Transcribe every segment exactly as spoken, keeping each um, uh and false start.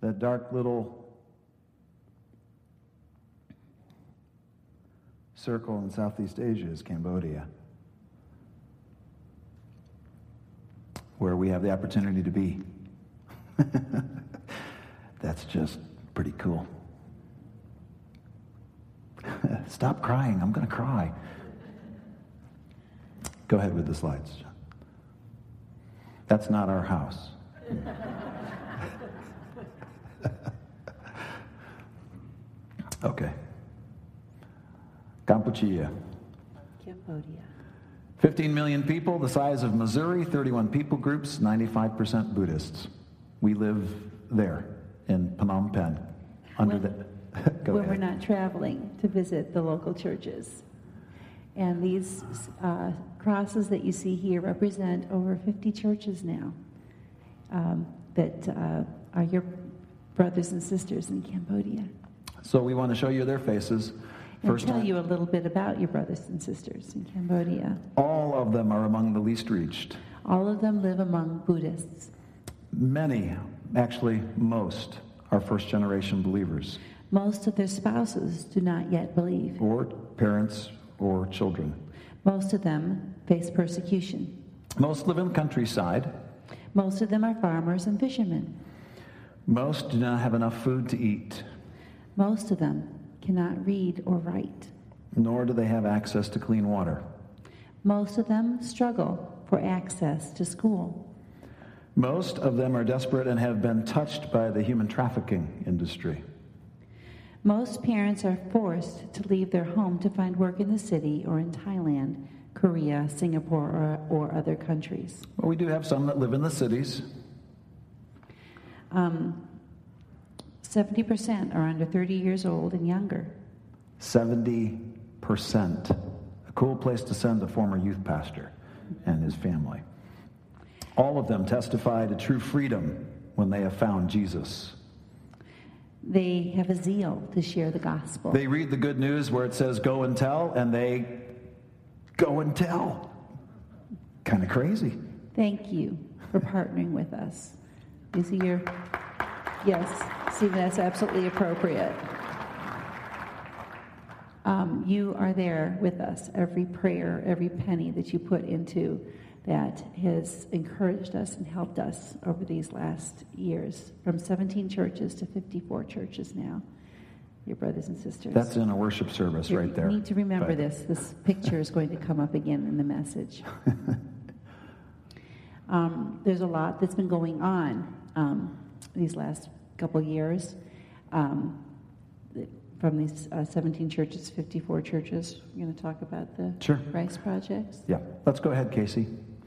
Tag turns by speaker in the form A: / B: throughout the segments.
A: that dark little circle in Southeast Asia is Cambodia, where we have the opportunity to be. That's just pretty cool. Stop crying. I'm going to cry. Go ahead with the slides, John. That's not our house. Okay. Kampuchea.
B: Cambodia.
A: fifteen million people, the size of Missouri, thirty-one people groups, ninety-five percent Buddhists. We live there in Phnom Penh. Under
B: Well,
A: the, go
B: when
A: ahead.
B: we're not traveling to visit the local churches. And these uh, crosses that you see here represent over fifty churches now um, that uh, are your brothers and sisters in Cambodia.
A: So we want to show you their faces.
B: And
A: First
B: tell
A: time,
B: you a little bit about your brothers and sisters in Cambodia.
A: all of them are among the least reached.
B: All of them live among Buddhists.
A: Many, actually most, are first-generation believers,
B: Most of their spouses do not yet believe.
A: or parents or children.
B: Most of them face persecution.
A: Most live in the countryside.
B: Most of them are farmers and fishermen.
A: Most do not have enough food to eat,
B: Most of them cannot read or write.
A: nor do they have access to clean water.
B: Most of them struggle for access to school.
A: Most of them are desperate and have been touched by the human trafficking industry.
B: Most parents are forced to leave their home to find work in the city or in Thailand, Korea, Singapore, or, or other countries.
A: Well, we do have some that live in the cities.
B: Um, seventy percent are under thirty years old and younger.
A: seventy percent. A cool place to send a former youth pastor and his family. All of them testify to true freedom when they have found Jesus.
B: They have a zeal to share the gospel.
A: They read the good news where it says, go and tell, and they go and tell. Kind of crazy.
B: Thank you for partnering with us. These are your... Yes, Stephen, that's absolutely appropriate. Um, you are there with us. Every prayer, every penny that you put into that has encouraged us and helped us over these last years, from seventeen churches to fifty-four churches now, your brothers and sisters.
A: That's in a worship service
B: You
A: right there.
B: need to remember
A: But-
B: this. This picture is going to come up again in the message. um, there's a lot that's been going on um, these last couple years. Um, from these uh, seventeen churches, fifty-four churches. We're going to talk about the
A: Sure.
B: Rice projects.
A: Yeah, let's go ahead, Casey.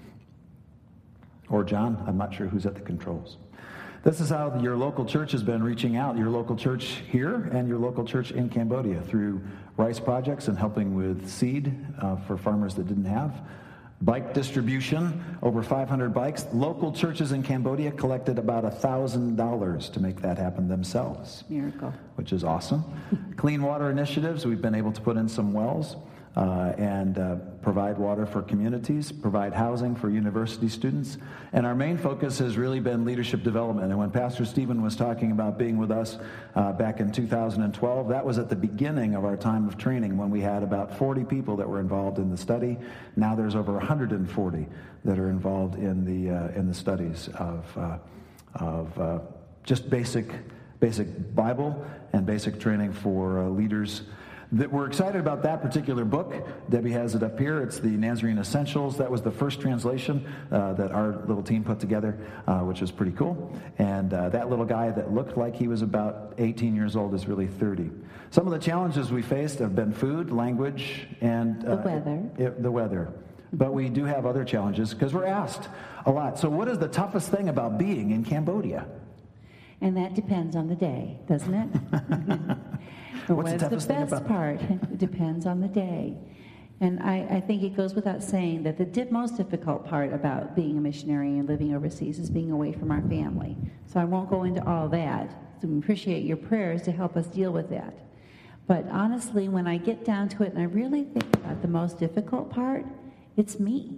A: Or John, I'm not sure who's at the controls. This is how your local church has been reaching out, your local church here and your local church in Cambodia, through rice projects and helping with seed uh, for farmers that didn't have. Bike distribution, over five hundred bikes. Local churches in Cambodia collected about one thousand dollars to make that happen themselves,
B: Miracle.
A: which is awesome. Clean water initiatives, we've been able to put in some wells uh, and uh, provide water for communities, provide housing for university students. And our main focus has really been leadership development. And when Pastor Stephen was talking about being with us uh, back in two thousand twelve, that was at the beginning of our time of training when we had about forty people that were involved in the study. Now there's over one hundred forty that are involved in the uh, in the studies of uh, of uh, just basic basic Bible and basic training for uh, leaders. That we're excited about that particular book. Debbie has it up here. It's the Nazarene Essentials. That was the first translation uh, that our little team put together, uh, which was pretty cool. And uh, that little guy that looked like he was about eighteen years old is really thirty. Some of the challenges we faced have been food, language, and uh,
B: The weather.
A: It, the weather. But we do have other challenges because we're asked a lot. So what is the toughest thing about being in Cambodia?
B: And that depends on the day, doesn't it? But
A: What's the
B: what is
A: toughest
B: the
A: thing
B: best
A: about-
B: part? It depends on the day. And I, I think it goes without saying that the di- most difficult part about being a missionary and living overseas is being away from our family. So I won't go into all that. So we appreciate your prayers to help us deal with that. But honestly, when I get down to it and I really think about the most difficult part, it's me.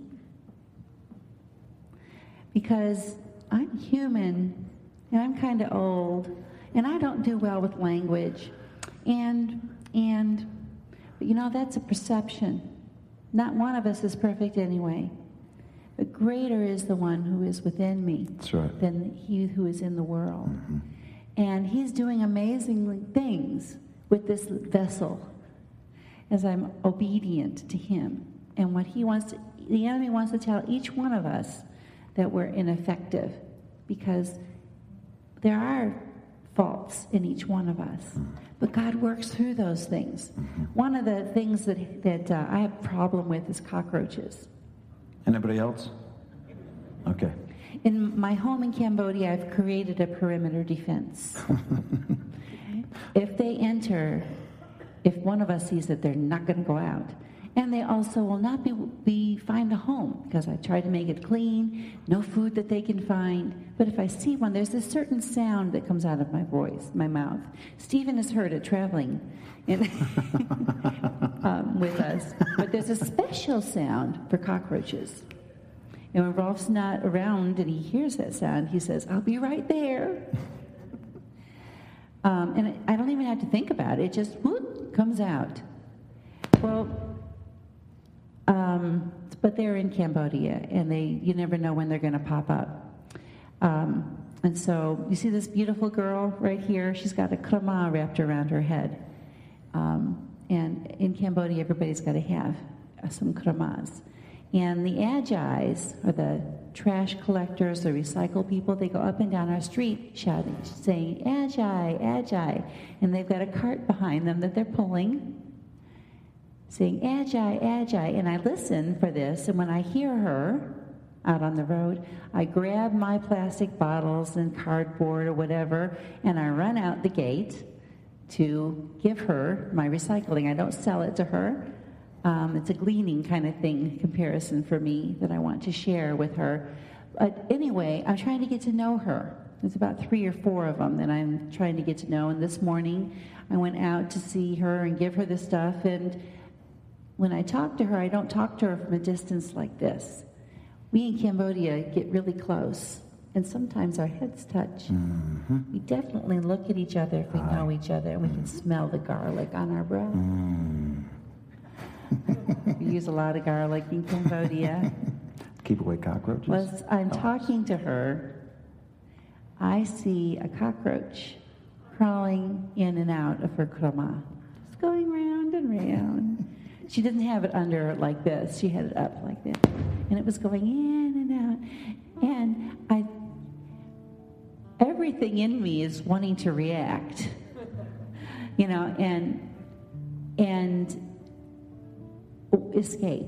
B: Because I'm human and I'm kind of old And I don't do well with language. And, and, but you know, that's a perception. Not one of us is perfect anyway. But greater is the one who is within me
A: That's right.
B: than he who is in the world.
A: Mm-hmm.
B: And he's doing amazing things with this vessel as I'm obedient to him. And what he wants to, the enemy wants to tell each one of us that we're ineffective, because there are faults in each one of us. But God works through those things.
A: Mm-hmm.
B: One of the things that, that uh, I have a problem with is cockroaches.
A: Anybody else? Okay.
B: In my home in Cambodia, I've created a perimeter defense. If they enter, if one of us sees that, they're not going to go out. And they also will not be, be find a home, because I try to make it clean, no food that they can find. But if I see one, there's a certain sound that comes out of my voice, my mouth. Stephen has heard it traveling in, um, with us. But there's a special sound for cockroaches. And when Rolf's not around and he hears that sound, he says, "I'll be right there." um, and I don't even have to think about it. It just whoop, comes out. Well, Um, but they're in Cambodia, and they you never know when they're going to pop up. Um, and so you see this beautiful girl right here. She's got a krama wrapped around her head. Um, and in Cambodia, everybody's got to have uh, some kramas. And the agis, or the trash collectors, the recycle people, they go up and down our street shouting, saying, "Agi, Agi." And they've got a cart behind them that they're pulling, saying, "Agi, Agi." And I listen for this, and when I hear her out on the road, I grab my plastic bottles and cardboard or whatever, and I run out the gate to give her my recycling. I don't sell it to her. Um, it's a gleaning kind of thing, comparison for me, that I want to share with her. But anyway, I'm trying to get to know her. There's about three or four of them that I'm trying to get to know. And this morning, I went out to see her and give her the stuff, and when I talk to her, I don't talk to her from a distance like this. We in Cambodia get really close, and sometimes our heads touch.
A: Mm-hmm.
B: We definitely look at each other if we know each other, and we can smell the garlic on our breath.
A: Mm.
B: We use a lot of garlic in Cambodia.
A: Keep away cockroaches?
B: Well, as I'm talking to her, I see a cockroach crawling in and out of her krama, just going round and round. She didn't have it under her like this. She had it up like this. And it was going in and out. And I, everything in me is wanting to react. You know, and, and escape.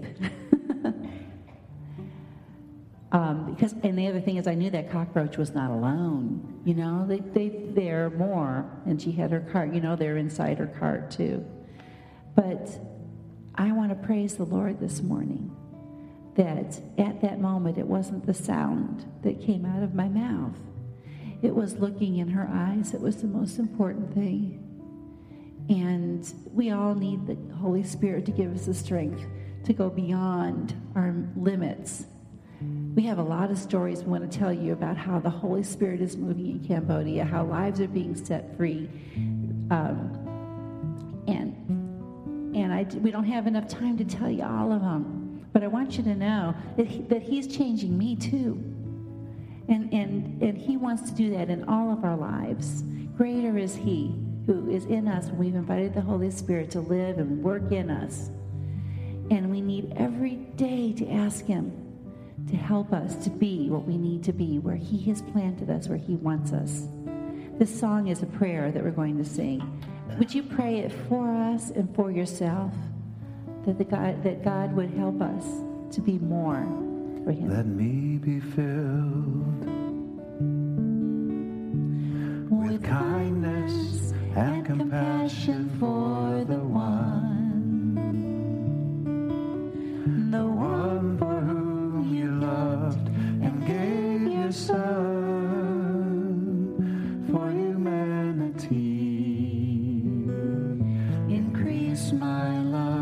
B: um, because, and the other thing is, I knew that cockroach was not alone. You know, they, they, they're more. And she had her cart, you know, they're inside her cart too. But I want to praise the Lord this morning that at that moment it wasn't the sound that came out of my mouth. It was looking in her eyes. It was the most important thing. And we all need the Holy Spirit to give us the strength to go beyond our limits. We have a lot of stories we want to tell you about how the Holy Spirit is moving in Cambodia, how lives are being set free. Um, and And I, we don't have enough time to tell you all of them. But I want you to know that, he, that he's changing me too. And, and, and he wants to do that in all of our lives. Greater is he who is in us when we've invited the Holy Spirit to live and work in us. And we need every day to ask him to help us to be what we need to be, where he has planted us, where he wants us. This song is a prayer that we're going to sing. Would you pray it for us and for yourself, that the God, that God would help us to be more for him?
A: Let me be filled with kindness and compassion for the one, the one for whom you loved and gave your Son for humanity. Increase my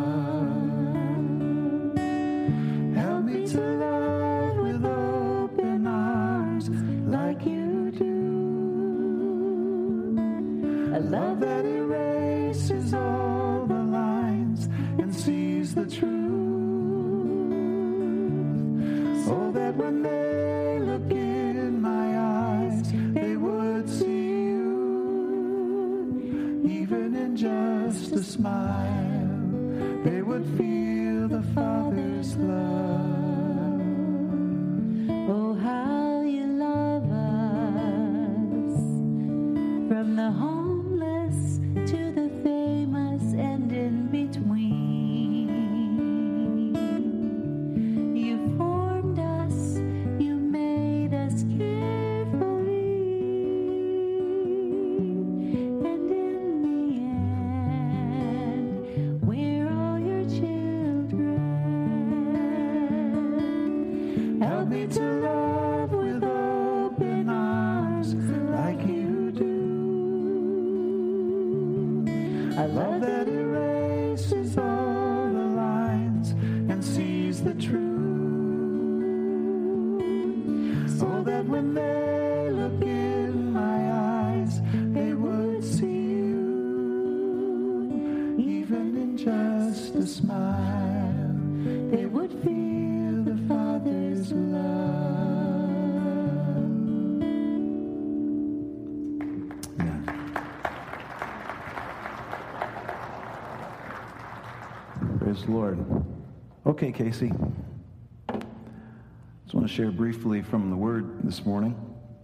A: love. Help me to love with open arms like you do. love that erases all the lines and sees the truth. Oh, that when they look in my eyes, they would see you. Even in just a smile, they would feel the Father's love. Oh, how you love us, from the homeless to the famous and in between. You formed us, you made us carefully, and in the end, we're all your children. Help me to love with open arms like you do. I love that erases all the lines and sees the truth. So that when they look in my eyes, they would see you. Even in just a smile, they would feel the Father's love. Yeah. Praise the Lord. Okay, Casey. Just want to share briefly from the Word this morning.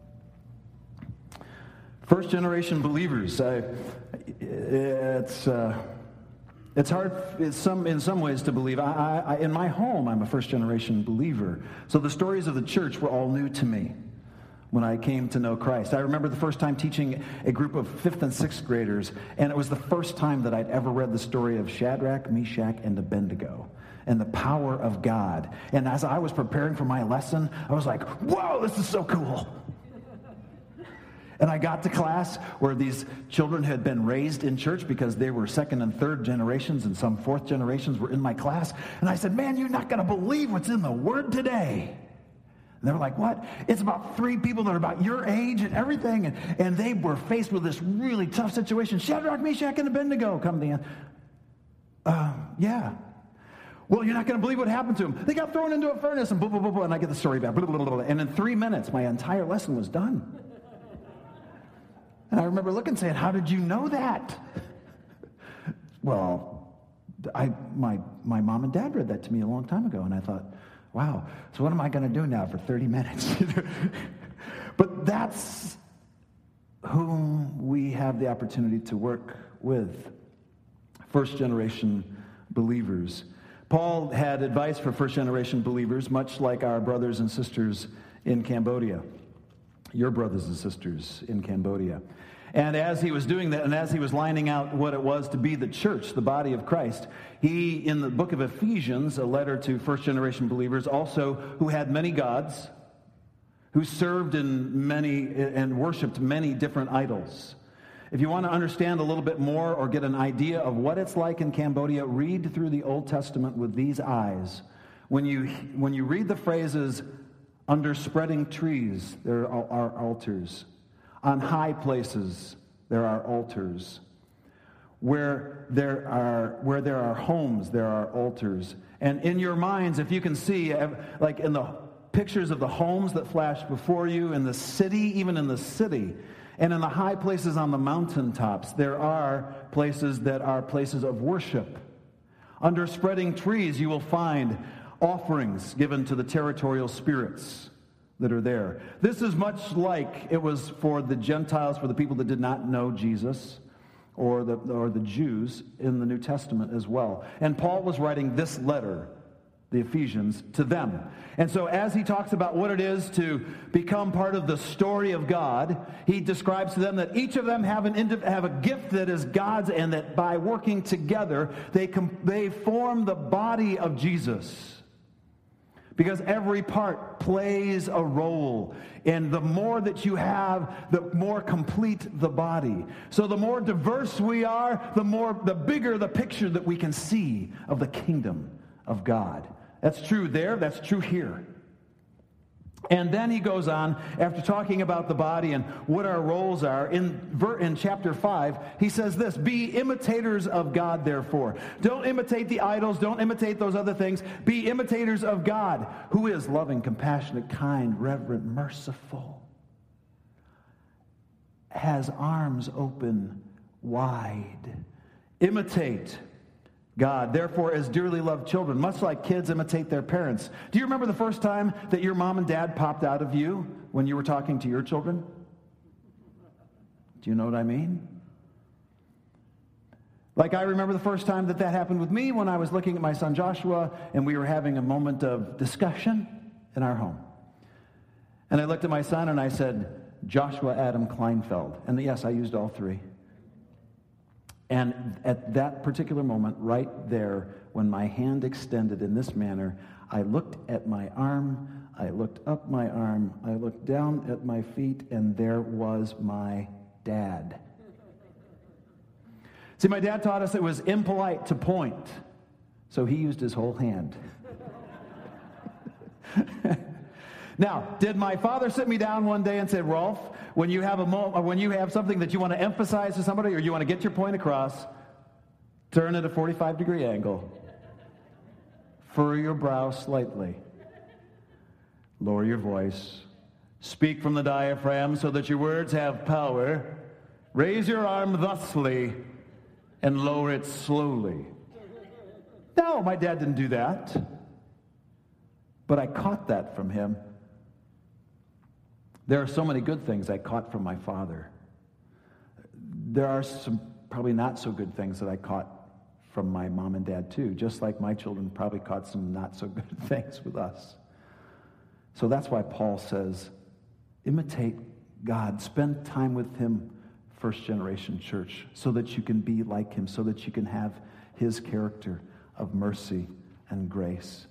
A: First generation believers. I, it's uh, it's hard it's some in some ways to believe. I, I, in my home, I'm a first generation believer. So the stories of the church were all new to me when I came to know Christ. I remember the first time teaching a group of fifth and sixth graders, and it was the first time that I'd ever read the story of Shadrach, Meshach, and Abednego and the power of God. And as I was preparing for my lesson, I was like, whoa, this is so cool. And I got to class where these children had been raised in church because they were second and third generations, and some fourth generations were in my class. And I said, man, you're not going to believe what's in the Word today. And they were like, what? It's about three people that are about your age and everything. And, and they were faced with this really tough situation. Shadrach, Meshach, and Abednego come to the end. Uh, yeah. Well, you're not going to believe what happened to them. They got thrown into a furnace and blah, blah, blah, blah. And I get the story back. Blah, blah, blah, blah. And in three minutes, my entire lesson was done. And I remember looking and saying, how did you know that? Well, I, my, my mom and dad read that to me a long time ago. And I thought, wow, so what am I going to do now for thirty minutes? But that's whom we have the opportunity to work with, first-generation believers. Paul had advice for first-generation believers, much like our brothers and sisters in Cambodia, your brothers and sisters in Cambodia. And as he was doing that, and as he was lining out what it was to be the church, the body of Christ, he, in the book of Ephesians, a letter to first-generation believers, also who had many gods, who served in many and worshipped many different idols. If you want to understand a little bit more or get an idea of what it's like in Cambodia, read through the Old Testament with these eyes. When you when you read the phrases, under spreading trees, there are altars. On high places, there are altars. Where there are where there are homes, there are altars. And in your minds, if you can see, like in the pictures of the homes that flash before you, in the city, even in the city, and in the high places on the mountaintops, there are places that are places of worship. Under spreading trees, you will find offerings given to the territorial spirits that are there. This is much like it was for the Gentiles, for the people that did not know Jesus, or the, or the Jews in the New Testament as well. And Paul was writing this letter, the Ephesians, to them. And so as he talks about what it is to become part of the story of God, he describes to them that each of them have, an, have a gift that is God's, and that by working together, they, com- they form the body of Jesus. Because every part plays a role. And the more that you have, the more complete the body. So the more diverse we are, the more, the bigger the picture that we can see of the kingdom of God. That's true there, that's true here. And then he goes on, after talking about the body and what our roles are, in, in chapter five, he says this, be imitators of God, therefore. Don't imitate the idols, don't imitate those other things. Be imitators of God, who is loving, compassionate, kind, reverent, merciful, has arms open wide. Imitate God, therefore, as dearly loved children, much like kids imitate their parents. Do you remember the first time that your mom and dad popped out of you when you were talking to your children? Do you know what I mean? Like I remember the first time that that happened with me when I was looking at my son Joshua and we were having a moment of discussion in our home. And I looked at my son and I said, Joshua Adam Kleinfeld. And yes, I used all three. And at that particular moment, right there, when my hand extended in this manner, I looked at my arm, I looked up my arm, I looked down at my feet, and there was my dad. See, my dad taught us it was impolite to point, so he used his whole hand. Now, did my father sit me down one day and say, Rolf, when you have a mo- or when you have something that you want to emphasize to somebody or you want to get your point across, turn at a forty-five degree angle. Furrow your brow slightly. Lower your voice. Speak from the diaphragm so that your words have power. Raise your arm thusly and lower it slowly. No, my dad didn't do that. But I caught that from him. There are so many good things I caught from my father. There are some probably not so good things that I caught from my mom and dad too, just like my children probably caught some not so good things with us. So that's why Paul says, imitate God. Spend time with him, first generation church, so that you can be like him, so that you can have his character of mercy and grace.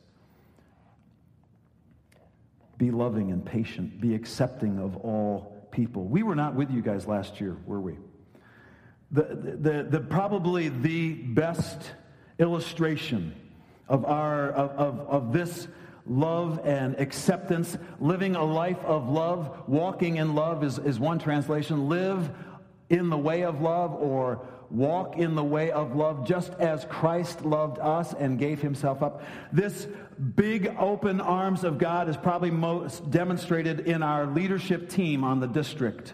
A: Be loving and patient. Be accepting of all people. We were not with you guys last year, were we? The, the, the, probably the best illustration of, our, of, of, of this love and acceptance, living a life of love, walking in love is, is one translation. Live in the way of love, or walk in the way of love, just as Christ loved us and gave himself up. This big open arms of God is probably most demonstrated in our leadership team on the district,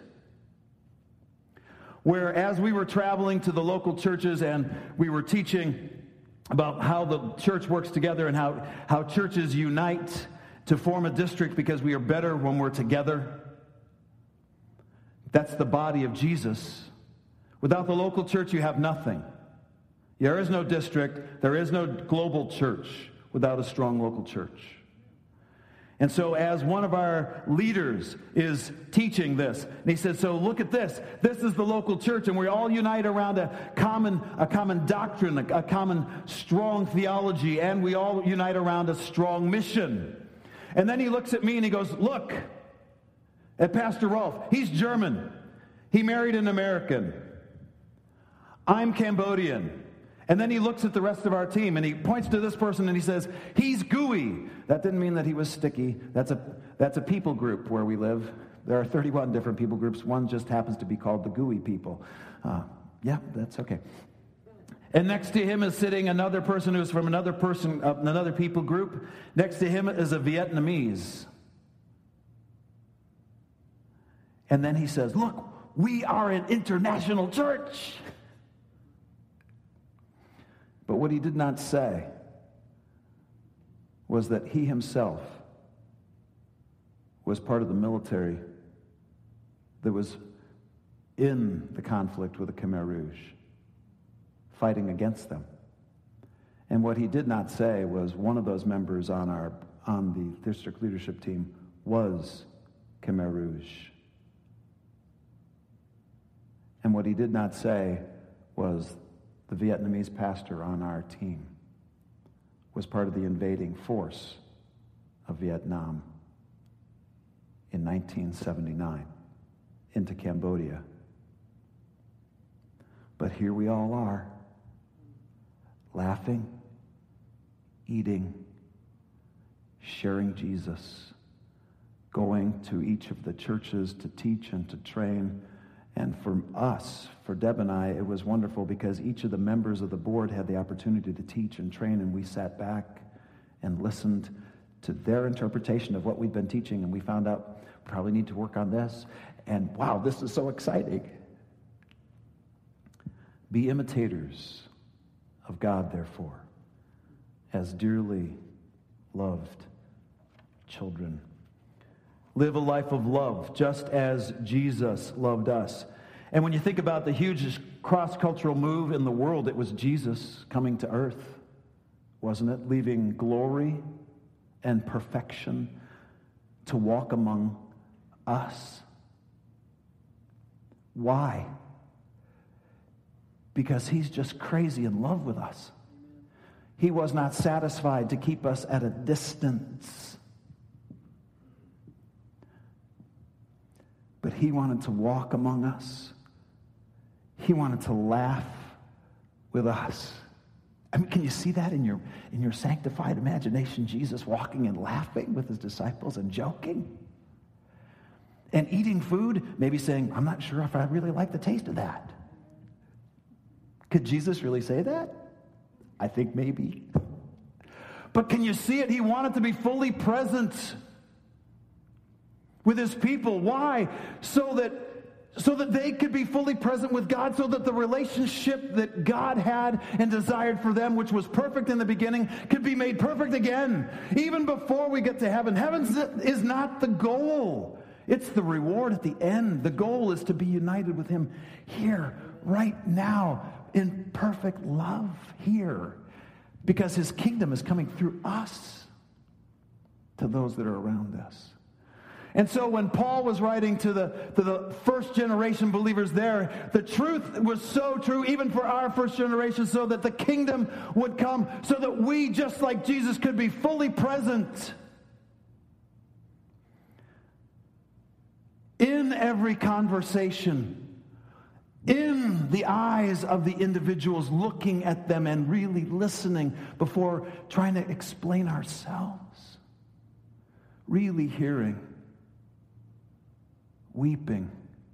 A: where as we were traveling to the local churches and we were teaching about how the church works together and how, how churches unite to form a district because we are better when we're together. That's the body of Jesus. Without the local church, you have nothing. There is no district, there is no global church without a strong local church. And so as one of our leaders is teaching this, and he said, so look at this. This is the local church, and we all unite around a common, a common doctrine, a, a common strong theology, and we all unite around a strong mission. And then he looks at me and he goes, look at Pastor Rolf. He's German. He married an American. I'm Cambodian. And then he looks at the rest of our team and he points to this person and he says, he's gooey. That didn't mean that he was sticky. That's a, that's a people group where we live. There are thirty-one different people groups. One just happens to be called the gooey people. Uh, yeah, that's okay. And next to him is sitting another person who's from another person, uh, another people group. Next to him is a Vietnamese. And then he says, look, we are an international church. But what he did not say was that he himself was part of the military that was in the conflict with the Khmer Rouge, fighting against them. And what he did not say was one of those members on our on the district leadership team was Khmer Rouge. And what he did not say was the Vietnamese pastor on our team was part of the invading force of Vietnam in nineteen seventy-nine into Cambodia. But here we all are, laughing, eating, sharing Jesus, going to each of the churches to teach and to train. And for us, for Deb and I, it was wonderful because each of the members of the board had the opportunity to teach and train, and we sat back and listened to their interpretation of what we'd been teaching, and we found out we probably need to work on this. And wow, this is so exciting. Be imitators of God, therefore, as dearly loved children. Live a life of love, just as Jesus loved us. And when you think about the hugest cross-cultural move in the world, it was Jesus coming to earth, wasn't it? Leaving glory and perfection to walk among us. Why? Because he's just crazy in love with us. He was not satisfied to keep us at a distance, but he wanted to walk among us. He wanted to laugh with us. I mean, can you see that in your in your sanctified imagination? Jesus walking and laughing with his disciples and joking and eating food, maybe saying, I'm not sure if I really like the taste of that. Could Jesus really say that? I think maybe. But can you see it? He wanted to be fully present with his people. Why? So that so that they could be fully present with God, so that the relationship that God had and desired for them, which was perfect in the beginning, could be made perfect again, even before we get to heaven. Heaven is not the goal. It's the reward at the end. The goal is to be united with him here, right now, in perfect love here, because his kingdom is coming through us to those that are around us. And so when Paul was writing to the, to the first generation believers there, the truth was so true even for our first generation, so that the kingdom would come, so that we, just like Jesus, could be fully present in every conversation, in the eyes of the individuals, looking at them and really listening before trying to explain ourselves, really hearing, weeping.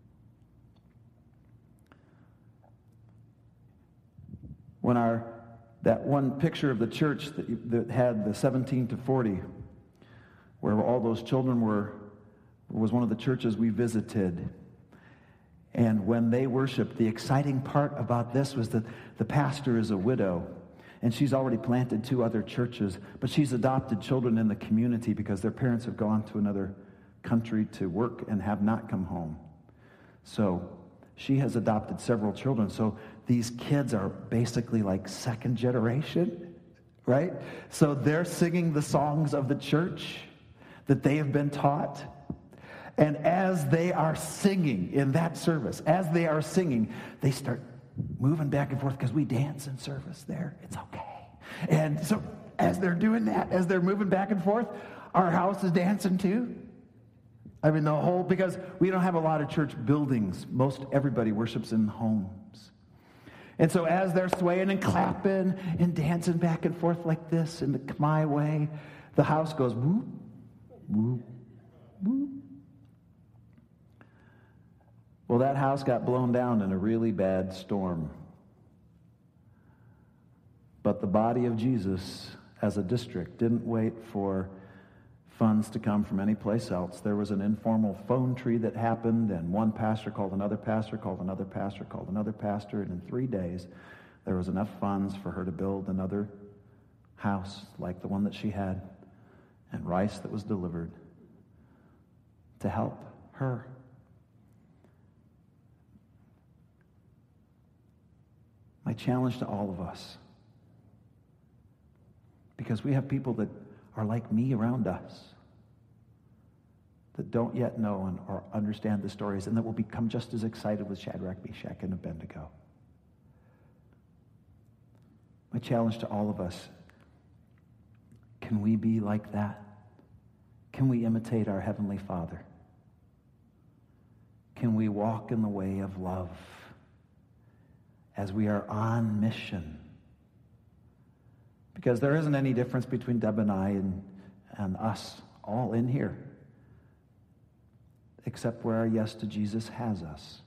A: When our that one picture of the church that, that had the seventeen to forty, where all those children were, was one of the churches we visited. And when they worshiped, the exciting part about this was that the pastor is a widow, and she's already planted two other churches, but she's adopted children in the community because their parents have gone to another country to work and have not come home. So she has adopted several children. So these kids are basically like second generation, right? So they're singing the songs of the church that they have been taught. And as they are singing in that service, as they are singing, they start moving back and forth, because we dance in service there. It's okay. And so as they're doing that, as they're moving back and forth, our house is dancing too. I mean, the whole, because we don't have a lot of church buildings. Most everybody worships in homes. And so as they're swaying and clapping and dancing back and forth like this in the Khmer way, the house goes whoop, whoop, whoop. Well, that house got blown down in a really bad storm. But the body of Jesus, as a district, didn't wait for funds to come from any place else. There was an informal phone tree that happened, and one pastor called another pastor, called another pastor, called another pastor, and in three days, there was enough funds for her to build another house like the one that she had, and rice that was delivered to help her. My challenge to all of us, because we have people that are like me around us, that don't yet know and, or understand the stories, and that will become just as excited with Shadrach, Meshach, and Abednego. My challenge to all of us, can we be like that? Can we imitate our Heavenly Father? Can we walk in the way of love as we are on mission? Because there isn't any difference between Deb and I and, and us all in here. except where our yes to Jesus has us.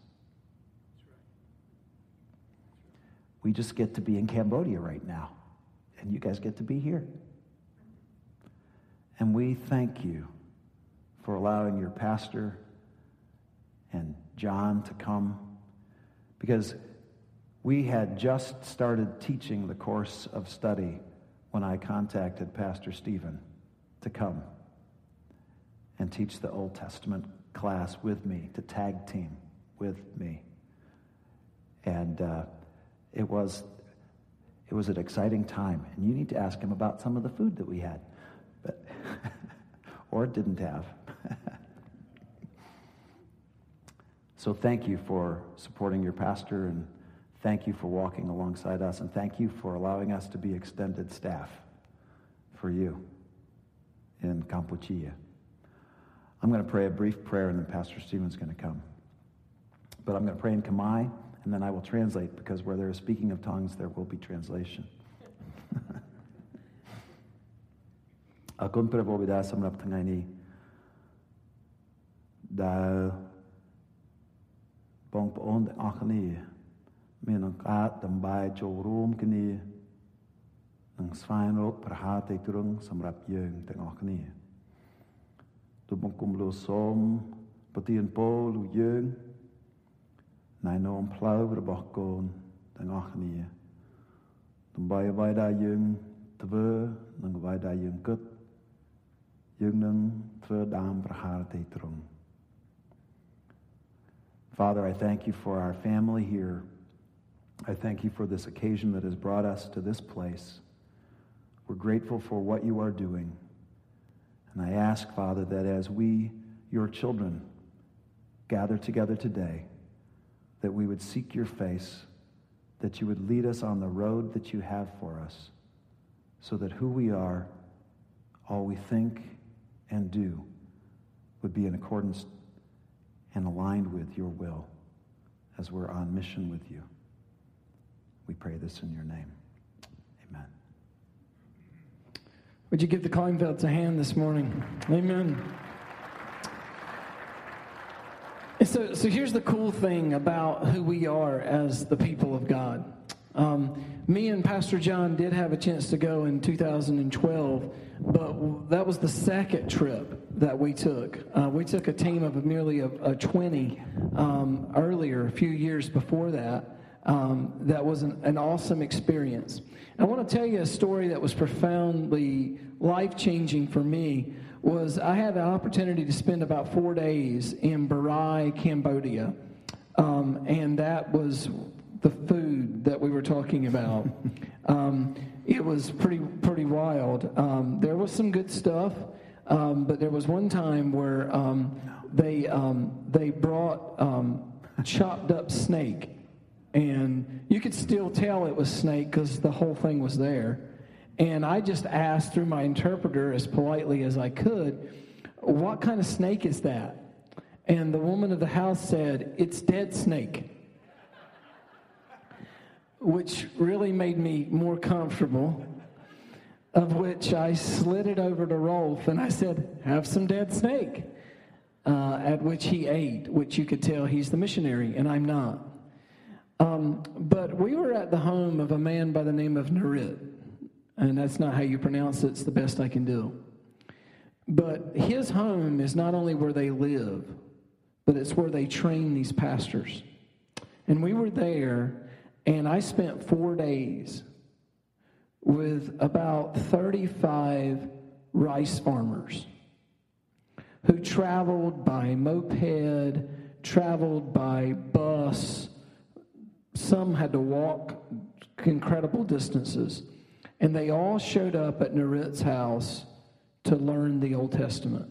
A: We just get to be in Cambodia right now, and you guys get to be here. And we thank you for allowing your pastor and John to come, because we had just started teaching the course of study when I contacted Pastor Stephen to come and teach the Old Testament class with me, to tag team with me. And uh, it was it was an exciting time. And you need to ask him about some of the food that we had, but or didn't have. So thank you for supporting your pastor, and thank you for walking alongside us, and thank you for allowing us to be extended staff for you in Kampuchea. I'm going to pray a brief prayer, and then Pastor Stephen's going to come. But I'm going to pray in Khmer, and then I will translate, because where there is speaking of tongues, there will be translation. Akun pra bobida samrap thangai ni da bong pon akhni men ang ka tambai chou rom kini nang swain rok praha te trung samrap yeung teng ach kni tu bong kum lo som patien po lu yeung nai nom plauរបស់កូនទាំងអស់គ្នាដើម្បីអ្វីដែលយើងធ្វើនិងអ្វីដែលយើងគិតយើងនឹងធ្វើតាមប្រហារទេទ្រង់ Father, I thank you for our family here. I thank you for this occasion that has brought us to this place. We're grateful for what you are doing. And I ask, Father, that as we, your children, gather together today, that we would seek your face, that you would lead us on the road that you have for us, so that who we are, all we think and do, would be in accordance and aligned with your will as we're on mission with you. We pray this in your name. Amen.
C: Would you give the Kleinfelds a hand this morning? Amen. And so, so here's the cool thing about who we are as the people of God. Um, me and Pastor John did have a chance to go in two thousand twelve, but that was the second trip that we took. Uh, we took a team of nearly a, a twenty um, earlier, a few years before that. Um, that was an, an awesome experience. And I want to tell you a story that was profoundly life-changing for me. Was I had the opportunity to spend about four days in Barai, Cambodia, um, and that was the food that we were talking about. um, it was pretty pretty wild. Um, there was some good stuff, um, but there was one time where um, they um, they brought um, chopped up snake, and you could still tell it was snake because the whole thing was there. And I just asked through my interpreter as politely as I could, "What kind of snake is that?" And the woman of the house said, "It's dead snake." Which really made me more comfortable, of which I slid it over to Rolf, and I said, "Have some dead snake," uh, at which he ate, which you could tell he's the missionary, and I'm not. Um, but we were at the home of a man by the name of Narit, and that's not how you pronounce it. It's the best I can do. But his home is not only where they live, but it's where they train these pastors. And we were there, and I spent four days with about thirty-five rice farmers who traveled by moped, traveled by bus. Some had to walk incredible distances. And they all showed up at Narit's house to learn the Old Testament.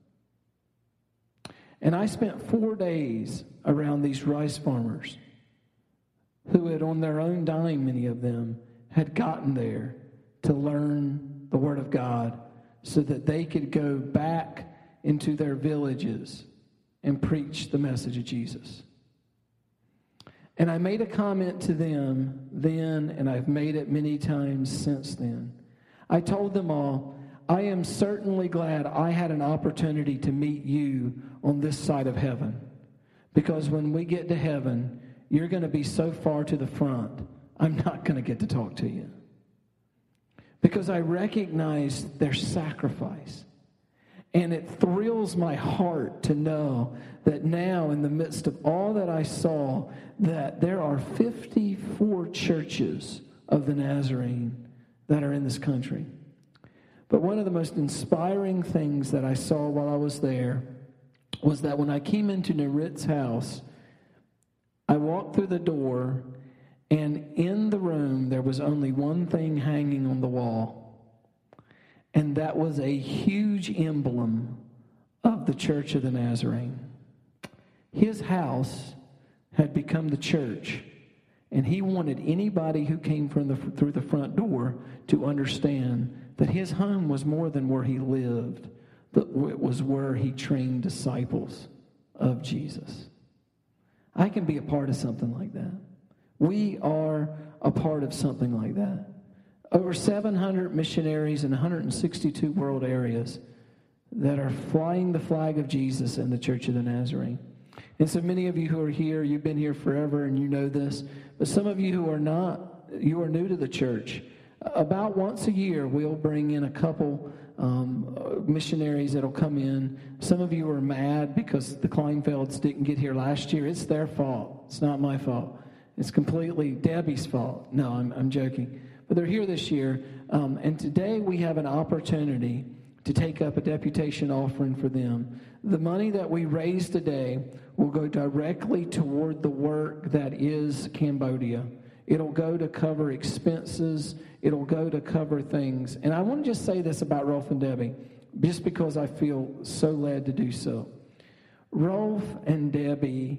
C: And I spent four days around these rice farmers who had, on their own dime, many of them, had gotten there to learn the Word of God so that they could go back into their villages and preach the message of Jesus. And I made a comment to them then, and I've made it many times since then. I told them all, I am certainly glad I had an opportunity to meet you on this side of heaven. Because when we get to heaven, you're going to be so far to the front, I'm not going to get to talk to you. Because I recognize their sacrifice. And it thrills my heart to know that now, in the midst of all that I saw, that there are fifty-four churches of the Nazarene that are in this country. But one of the most inspiring things that I saw while I was there was that when I came into Narit's house, I walked through the door, and in the room there was only one thing hanging on the wall, and that was a huge emblem of the Church of the Nazarene. His house had become the church, and he wanted anybody who came from the, through the front door to understand that his home was more than where he lived, but it was where he trained disciples of Jesus. I can be a part of something like that. We are a part of something like that. Over seven hundred missionaries in one hundred sixty-two world areas that are flying the flag of Jesus in the Church of the Nazarene. And so many of you who are here, you've been here forever and you know this, but some of you who are not, you are new to the church. About once a year, we'll bring in a couple um, missionaries that'll come in. Some of you are mad because the Kleinfelds didn't get here last year. It's their fault. It's not my fault. It's completely Debbie's fault. No, I'm, I'm joking. But they're here this year, um, and today we have an opportunity to take up a deputation offering for them. The money that we raise today will go directly toward the work that is Cambodia. It'll go to cover expenses. It'll go to cover things. And I want to just say this about Rolf and Debbie, just because I feel so led to do so. Rolf and Debbie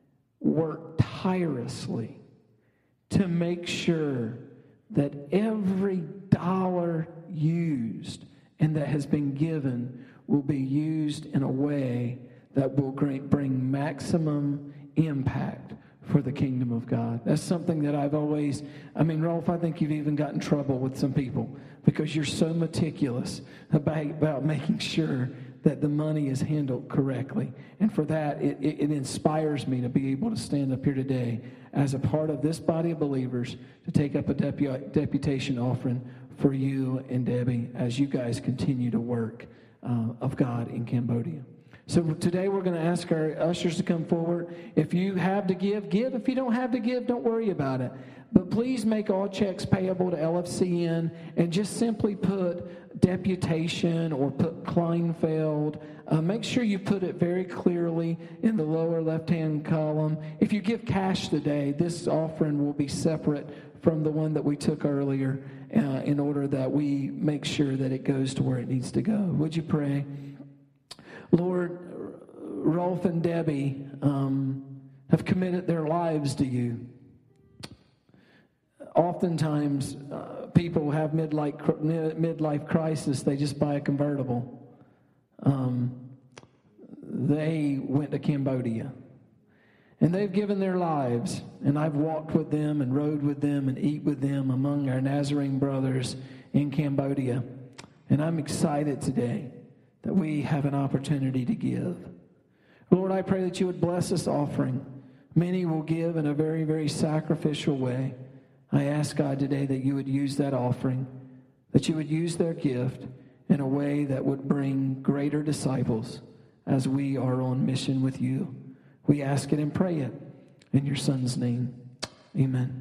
C: work tirelessly to make sure that every dollar used and that has been given will be used in a way that will bring maximum impact for the kingdom of God. That's something that I've always, I mean, Rolf, I think you've even got in trouble with some people because you're so meticulous about, about making sure that the money is handled correctly. And for that, it, it, it inspires me to be able to stand up here today as a part of this body of believers to take up a depu- deputation offering for you and Debbie as you guys continue to work uh, of God in Cambodia. So today we're going to ask our ushers to come forward. If you have to give, give. If you don't have to give, don't worry about it. But please make all checks payable to L F C N and just simply put deputation or put Kleinfeld. Uh, make sure you put it very clearly in the lower left-hand column. If you give cash today, this offering will be separate from the one that we took earlier uh, in order that we make sure that it goes to where it needs to go. Would you pray? Lord, Rolf and Debbie um, have committed their lives to you. Oftentimes, uh, people have midlife, midlife crisis. They just buy a convertible. Um, they went to Cambodia. And they've given their lives. And I've walked with them and rode with them and eat with them among our Nazarene brothers in Cambodia. And I'm excited today that we have an opportunity to give. Lord, I pray that you would bless this offering. Many will give in a very, very sacrificial way. I ask, God, today that you would use that offering, that you would use their gift in a way that would bring greater disciples as we are on mission with you. We ask it and pray it in your Son's name. Amen.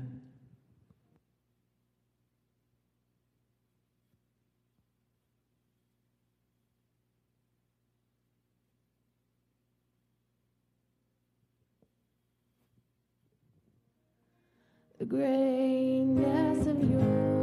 D: The greatness of your